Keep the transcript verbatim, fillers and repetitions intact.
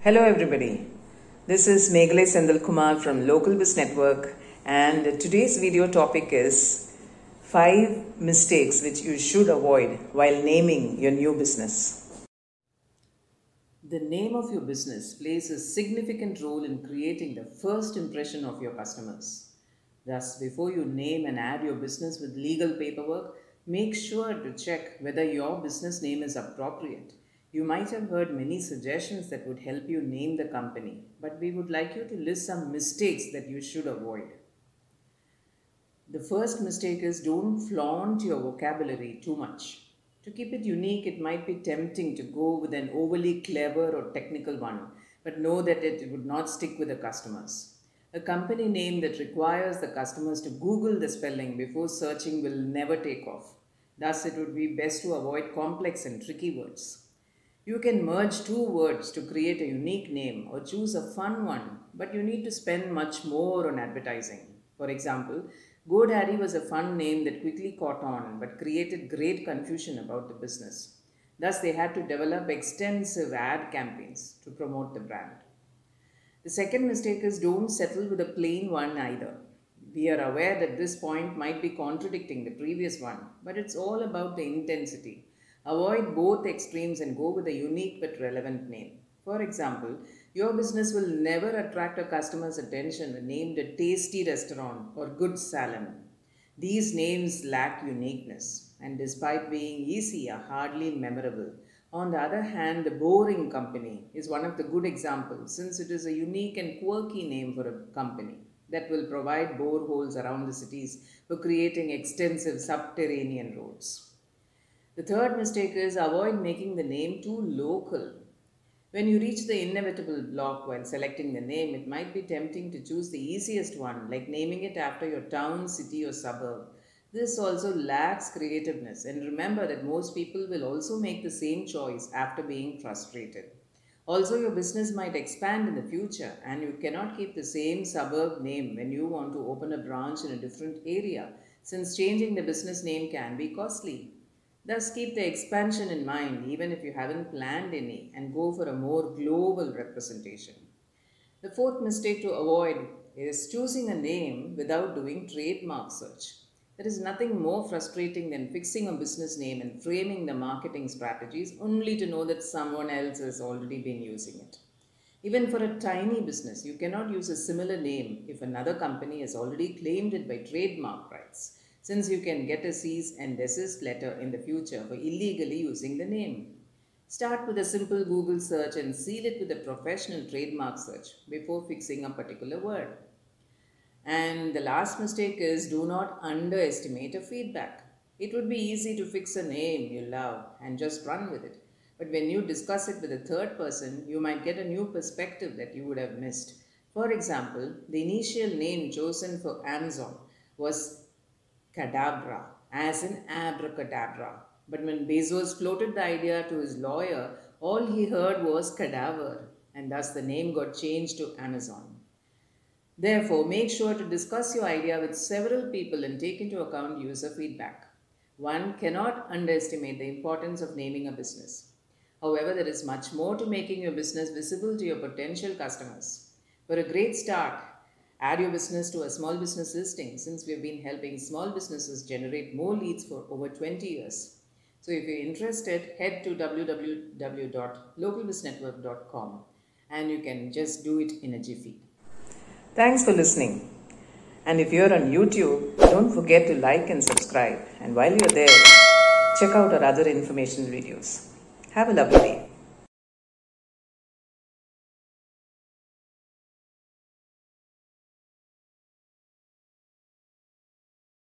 Hello everybody, this is Meghalai Sendal Kumar from Local Biz Network, and today's video topic is five mistakes which you should avoid while naming your new business. The name of your business plays a significant role in creating the first impression of your customers. Thus, before you name and add your business with legal paperwork, make sure to check whether your business name is appropriate. You might have heard many suggestions that would help you name the company, but we would like you to list some mistakes that you should avoid. The first mistake is don't flaunt your vocabulary too much. To keep it unique, it might be tempting to go with an overly clever or technical one, but know that it would not stick with the customers. A company name that requires the customers to Google the spelling before searching will never take off. Thus, it would be best to avoid complex and tricky words. You can merge two words to create a unique name or choose a fun one, but you need to spend much more on advertising. For example, GoDaddy was a fun name that quickly caught on but created great confusion about the business. Thus, they had to develop extensive ad campaigns to promote the brand. The second mistake is don't settle with a plain one either. We are aware that this point might be contradicting the previous one, but it's all about the intensity. Avoid both extremes and go with a unique but relevant name. For example, your business will never attract a customer's attention when named a tasty restaurant or good salon. These names lack uniqueness and despite being easy are hardly memorable. On the other hand, the Boring Company is one of the good examples since it is a unique and quirky name for a company that will provide boreholes around the cities for creating extensive subterranean roads. The third mistake is avoid making the name too local. When you reach the inevitable block while selecting the name, it might be tempting to choose the easiest one, like naming it after your town, city, or suburb. This also lacks creativeness, and remember that most people will also make the same choice after being frustrated. Also, your business might expand in the future, and you cannot keep the same suburb name when you want to open a branch in a different area, since changing the business name can be costly. Thus, keep the expansion in mind even if you haven't planned any and go for a more global representation. The fourth mistake to avoid is choosing a name without doing trademark search. There is nothing more frustrating than fixing a business name and framing the marketing strategies only to know that someone else has already been using it. Even for a tiny business, you cannot use a similar name if another company has already claimed it by trademark rights, since you can get a cease and desist letter in the future for illegally using the name. Start with a simple Google search and seal it with a professional trademark search before fixing a particular word. And the last mistake is do not underestimate a feedback. It would be easy to fix a name you love and just run with it. But when you discuss it with a third person, you might get a new perspective that you would have missed. For example, the initial name chosen for Amazon was Cadabra, as in abracadabra. But when Bezos floated the idea to his lawyer, all he heard was cadaver, and thus the name got changed to Amazon. Therefore, make sure to discuss your idea with several people and take into account user feedback. One cannot underestimate the importance of naming a business. However, there is much more to making your business visible to your potential customers. For a great start, add your business to a small business listing since we have been helping small businesses generate more leads for over twenty years. So if you're interested, head to w w w dot local biz network dot com and you can just do it in a jiffy. Thanks for listening. And if you're on YouTube, don't forget to like and subscribe. And while you're there, check out our other information videos. Have a lovely day.